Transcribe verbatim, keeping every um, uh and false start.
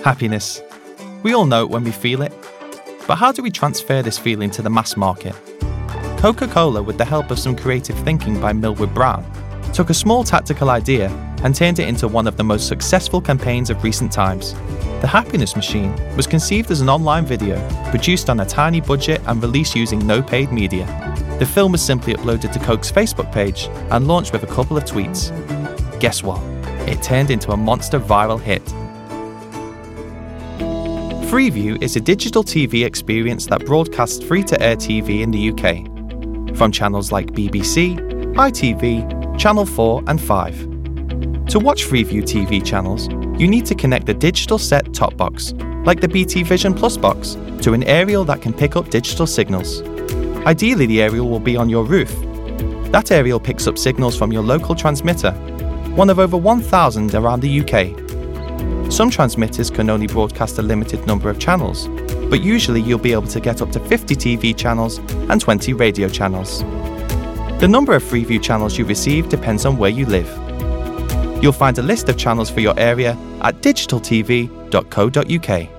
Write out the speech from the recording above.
Happiness. We all know it when we feel it. But how do we transfer this feeling to the mass market? Coca-Cola, with the help of some creative thinking by Millward Brown, took a small tactical idea and turned it into one of the most successful campaigns of recent times. The Happiness Machine was conceived as an online video produced on a tiny budget and released using no paid media. The film was simply uploaded to Coke's Facebook page and launched with a couple of tweets. Guess what? It turned into a monster viral hit. Freeview is a digital T V experience that broadcasts free-to-air T V in the U K, from channels like B B C, I T V, Channel four and five. To watch Freeview T V channels, you need to connect a digital set top box, like the B T Vision Plus box, to an aerial that can pick up digital signals. Ideally, the aerial will be on your roof. That aerial picks up signals from your local transmitter, one of over one thousand around the U K. Some transmitters can only broadcast a limited number of channels, but usually you'll be able to get up to fifty T V channels and twenty radio channels. The number of Freeview channels you receive depends on where you live. You'll find a list of channels for your area at digital t v dot co dot u k.